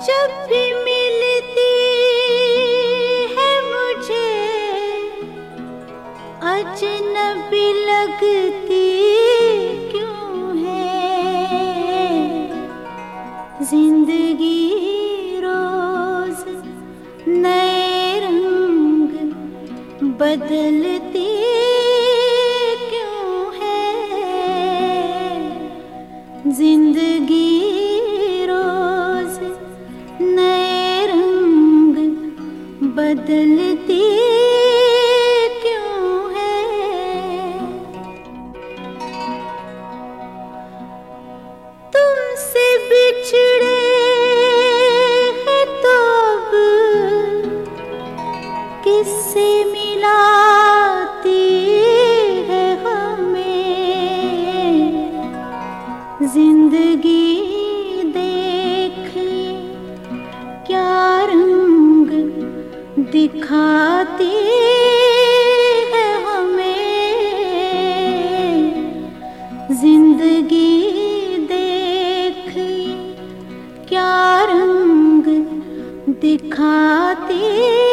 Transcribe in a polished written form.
जब भी मिलती है मुझे अजनबी लगती क्यों है। जिंदगी रोज नए रंग बदलती क्यों है। जिंदगी बदलती क्यों है। तुमसे बिछड़े हैं तो अब किससे मिलाती है हमें। जिंदगी देखे क्या रंग दिखाती है हमें। जिंदगी देख क्या रंग दिखाती